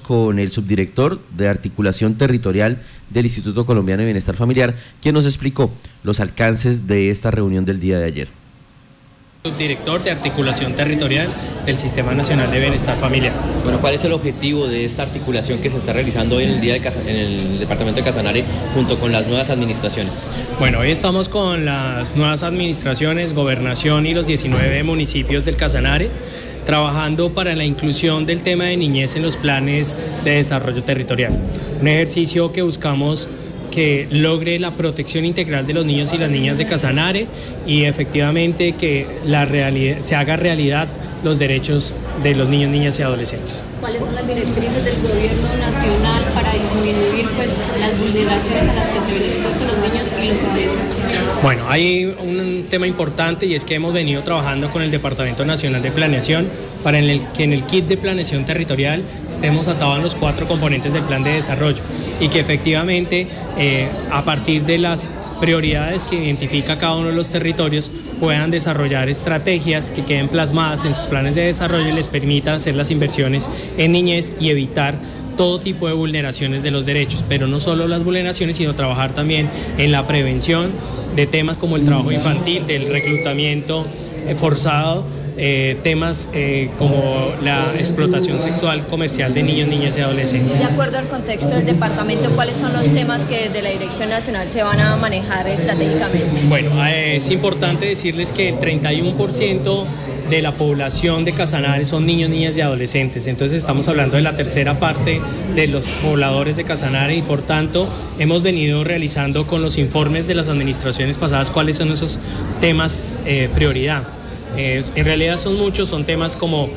con el subdirector de Articulación Territorial del Instituto Colombiano de Bienestar Familiar, quien nos explicó los alcances de esta reunión del día de ayer. Subdirector de Articulación Territorial del Sistema Nacional de Bienestar Familiar. Bueno, ¿cuál es el objetivo de esta articulación que se está realizando hoy en el departamento de Casanare junto con las nuevas administraciones? Bueno, hoy estamos con las nuevas administraciones, Gobernación y los 19 municipios del Casanare, trabajando para la inclusión del tema de niñez en los planes de desarrollo territorial. Un ejercicio que buscamos que logre la protección integral de los niños y las niñas de Casanare y efectivamente que se haga realidad los derechos de los niños, niñas y adolescentes. ¿Cuáles son las directrices del gobierno nacional para disminuir las vulneraciones a las que se ven expuestos los niños y los adolescentes? Bueno, hay un tema importante y es que hemos venido trabajando con el Departamento Nacional de Planeación para que en el kit de planeación territorial estemos atados a los 4 componentes del plan de desarrollo y que efectivamente a partir de las prioridades que identifica cada uno de los territorios puedan desarrollar estrategias que queden plasmadas en sus planes de desarrollo y les permitan hacer las inversiones en niñez y evitar todo tipo de vulneraciones de los derechos, pero no solo las vulneraciones, sino trabajar también en la prevención de temas como el trabajo infantil, del reclutamiento forzado, temas como la explotación sexual comercial de niños, niñas y adolescentes. De acuerdo al contexto del departamento, ¿cuáles son los temas que desde la Dirección Nacional se van a manejar estratégicamente? Bueno, es importante decirles que el 31% de la población de Casanare son niños, niñas y adolescentes, entonces estamos hablando de la tercera parte de los pobladores de Casanare y por tanto hemos venido realizando con los informes de las administraciones pasadas cuáles son esos temas prioridad. En realidad son muchos, son temas como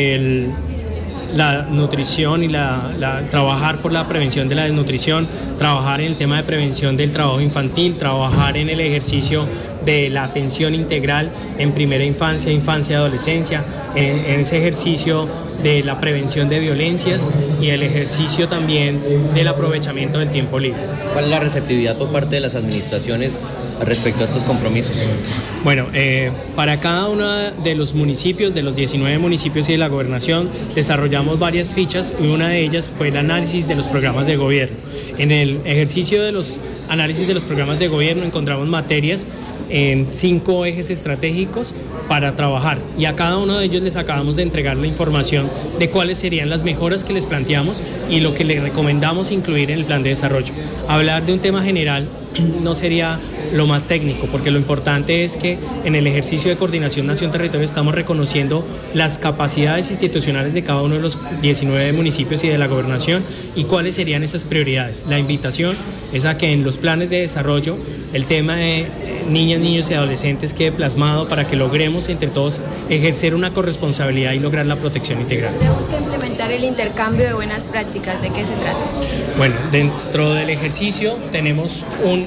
la nutrición y trabajar por la prevención de la desnutrición, trabajar en el tema de prevención del trabajo infantil, trabajar en el ejercicio de la atención integral en primera infancia, infancia y adolescencia, en ese ejercicio de la prevención de violencias y el ejercicio también del aprovechamiento del tiempo libre. ¿Cuál es la receptividad por parte de las administraciones respecto a estos compromisos? Bueno, para cada uno de los municipios, de los 19 municipios y de la gobernación, desarrollamos varias fichas y una de ellas fue el análisis de los programas de gobierno. En el ejercicio de los análisis de los programas de gobierno encontramos materias en 5 ejes estratégicos para trabajar y a cada uno de ellos les acabamos de entregar la información de cuáles serían las mejoras que les planteamos y lo que les recomendamos incluir en el plan de desarrollo. Hablar de un tema general no sería lo más técnico, porque lo importante es que en el ejercicio de coordinación nación-territorio estamos reconociendo las capacidades institucionales de cada uno de los 19 municipios y de la gobernación y cuáles serían esas prioridades. La invitación es a que en los planes de desarrollo el tema de niñas, niños y adolescentes quede plasmado para que logremos entre todos ejercer una corresponsabilidad y lograr la protección integral. Se busca implementar el intercambio de buenas prácticas. ¿De qué se trata? Bueno, dentro del ejercicio tenemos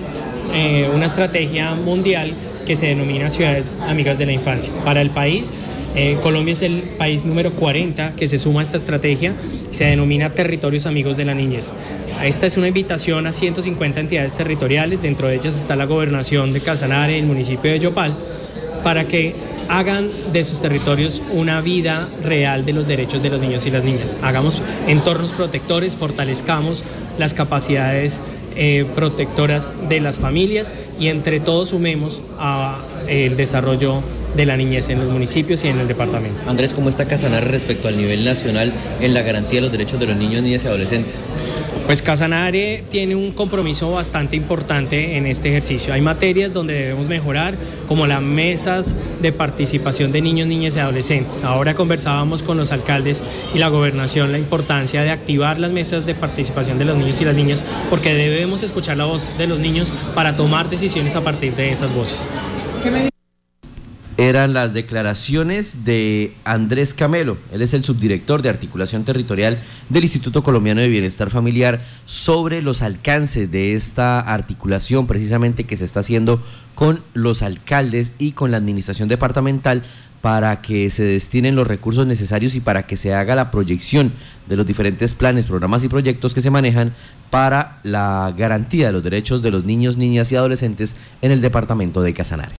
una estrategia mundial que se denomina Ciudades Amigas de la Infancia. Para el país, Colombia es el país número 40 que se suma a esta estrategia, se denomina Territorios Amigos de la Niñez. Esta es una invitación a 150 entidades territoriales, dentro de ellas está la Gobernación de Casanare, el municipio de Yopal, para que hagan de sus territorios una vida real de los derechos de los niños y las niñas. Hagamos entornos protectores, fortalezcamos las capacidades protectoras de las familias y entre todos sumemos el desarrollo de la niñez en los municipios y en el departamento. Andrés, ¿cómo está Casanare respecto al nivel nacional en la garantía de los derechos de los niños, niñas y adolescentes? Pues Casanare tiene un compromiso bastante importante en este ejercicio. Hay materias donde debemos mejorar, como las mesas de participación de niños, niñas y adolescentes. Ahora conversábamos con los alcaldes y la gobernación la importancia de activar las mesas de participación de los niños y las niñas, porque debemos escuchar la voz de los niños para tomar decisiones a partir de esas voces. Eran las declaraciones de Andrés Camelo, él es el subdirector de Articulación Territorial del Instituto Colombiano de Bienestar Familiar, sobre los alcances de esta articulación precisamente que se está haciendo con los alcaldes y con la administración departamental para que se destinen los recursos necesarios y para que se haga la proyección de los diferentes planes, programas y proyectos que se manejan para la garantía de los derechos de los niños, niñas y adolescentes en el departamento de Casanare.